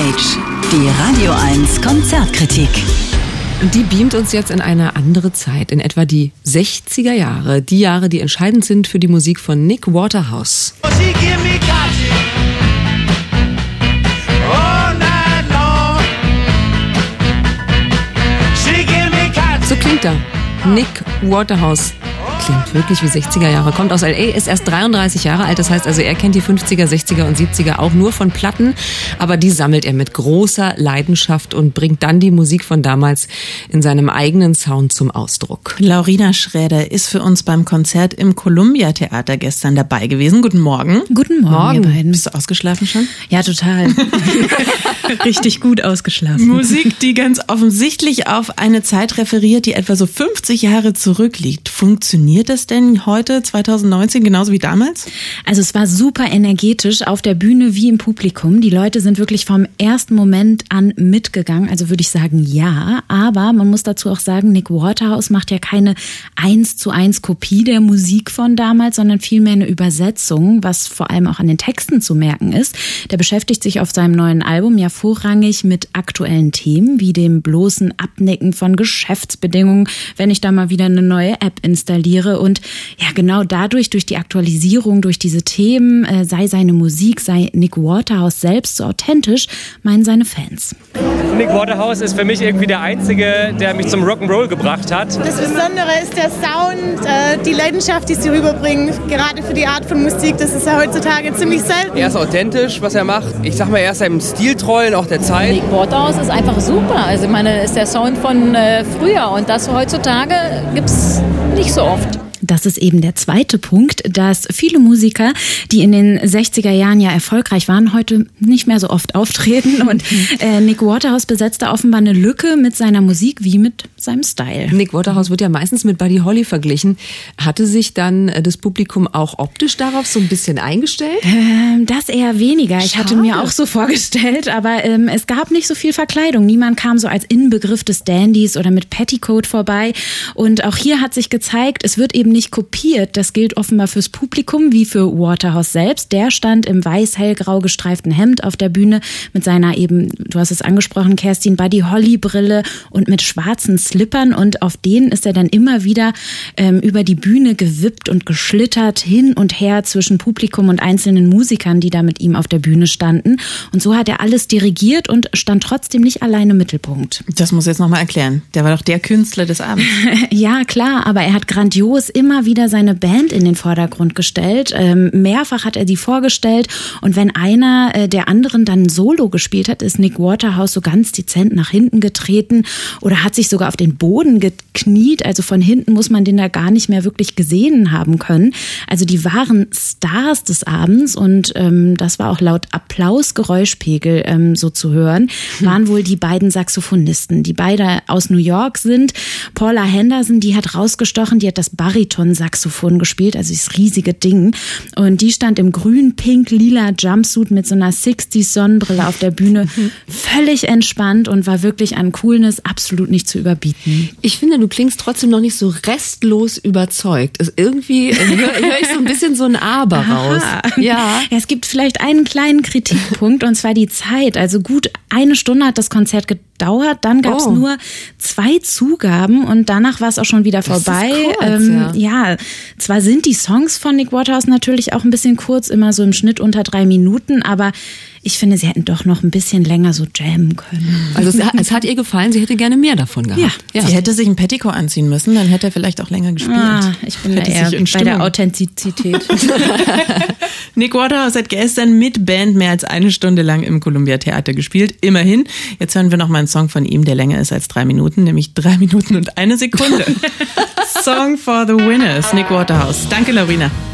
Backstage, die Radio 1 Konzertkritik. Die beamt uns jetzt in eine andere Zeit, in etwa die 60er Jahre. Die Jahre, die entscheidend sind für die Musik von Nick Waterhouse. So klingt er. Nick Waterhouse. Klingt wirklich wie 60er Jahre. Kommt aus L.A., ist erst 33 Jahre alt. Das heißt also, er kennt die 50er, 60er und 70er auch nur von Platten. Aber die sammelt er mit großer Leidenschaft und bringt dann die Musik von damals in seinem eigenen Sound zum Ausdruck. Laurina Schräder ist für uns beim Konzert im Columbia Theater gestern dabei gewesen. Guten Morgen. Guten Morgen, ihr beiden. Bist du ausgeschlafen schon? Ja, total. Richtig gut ausgeschlafen. Musik, die ganz offensichtlich auf eine Zeit referiert, die etwa so 50 Jahre zurückliegt. Funktioniert das denn heute, 2019, genauso wie damals? Also es war super energetisch auf der Bühne wie im Publikum. Die Leute sind wirklich vom ersten Moment an mitgegangen. Also würde ich sagen, ja. Aber man muss dazu auch sagen, Nick Waterhouse macht ja keine 1:1 Kopie der Musik von damals, sondern vielmehr eine Übersetzung, was vor allem auch an den Texten zu merken ist. Der beschäftigt sich auf seinem neuen Album ja vorrangig mit aktuellen Themen, wie dem bloßen Abnicken von Geschäftsbedingungen, wenn ich da mal wieder eine neue App installiere. Und ja, genau dadurch, durch die Aktualisierung, durch diese Themen, sei seine Musik, sei Nick Waterhouse selbst so authentisch, meinen seine Fans. Nick Waterhouse ist für mich irgendwie der Einzige, der mich zum Rock'n'Roll gebracht hat. Das Besondere ist der Sound, die Leidenschaft, die sie rüberbringen, gerade für die Art von Musik. Das ist ja heutzutage ziemlich selten. Er ist authentisch, was er macht. Ich sag mal, er ist seinem Stil treu und auch der Zeit. Nick Waterhouse ist einfach super. Also ich meine, ist der Sound von früher und das heutzutage gibt's nicht so oft. Das ist eben der zweite Punkt, dass viele Musiker, die in den 60er Jahren ja erfolgreich waren, heute nicht mehr so oft auftreten. Und Nick Waterhouse besetzt da offenbar eine Lücke mit seiner Musik wie mit seinem Style. Nick Waterhouse wird ja meistens mit Buddy Holly verglichen. Hatte sich dann das Publikum auch optisch darauf so ein bisschen eingestellt? Das eher weniger. Ich hatte mir auch so vorgestellt, aber es gab nicht so viel Verkleidung. Niemand kam so als Inbegriff des Dandys oder mit Petticoat vorbei. Und auch hier hat sich gezeigt, es wird eben nicht kopiert. Das gilt offenbar fürs Publikum wie für Waterhouse selbst. Der stand im weiß-hellgrau gestreiften Hemd auf der Bühne mit seiner eben, du hast es angesprochen, Kerstin, Buddy Holly Brille und mit schwarzen Slippern, und auf denen ist er dann immer wieder über die Bühne gewippt und geschlittert hin und her zwischen Publikum und einzelnen Musikern, die da mit ihm auf der Bühne standen. Und so hat er alles dirigiert und stand trotzdem nicht allein im Mittelpunkt. Das muss ich jetzt nochmal erklären. Der war doch der Künstler des Abends. Ja, klar, aber er hat grandios immer wieder seine Band in den Vordergrund gestellt. Mehrfach hat er sie vorgestellt, und wenn einer der anderen dann ein Solo gespielt hat, ist Nick Waterhouse so ganz dezent nach hinten getreten oder hat sich sogar auf den Boden gekniet. Also von hinten muss man den da gar nicht mehr wirklich gesehen haben können. Also die waren Stars des Abends, und das war auch laut Applausgeräuschpegel so zu hören, waren wohl die beiden Saxophonisten, die beide aus New York sind. Paula Henderson, die hat rausgestochen, die hat das Bariton-Saxophon gespielt, also das riesige Ding. Und die stand im grün, pink, lila Jumpsuit mit so einer 60s-Sonnenbrille auf der Bühne, völlig entspannt, und war wirklich an Coolness absolut nicht zu überbieten. Ich finde, du klingst trotzdem noch nicht so restlos überzeugt. Irgendwie höre ich so ein bisschen so ein Aber raus. Ja, es gibt vielleicht einen kleinen Kritikpunkt, und zwar die Zeit. Also gut 1 Stunde hat das Konzert gedauert, dann gab es nur 2 Zugaben, und danach war es auch schon wieder vorbei. Das ist kurz, ja, zwar sind die Songs von Nick Waterhouse natürlich auch ein bisschen kurz, immer so im Schnitt unter 3 Minuten, aber ich finde, sie hätten doch noch ein bisschen länger so jammen können. Also es hat ihr gefallen, sie hätte gerne mehr davon gehabt. Ja. Sie hätte sich ein Petticoat anziehen müssen, dann hätte er vielleicht auch länger gespielt. Ich bin da eher bei der Authentizität. Nick Waterhouse hat gestern mit Band mehr als 1 Stunde lang im Columbia Theater gespielt. Immerhin. Jetzt hören wir noch mal einen Song von ihm, der länger ist als 3 Minuten, nämlich 3 Minuten und 1 Sekunde. Song for the Winners, Nick Waterhouse. Danke, Laurina.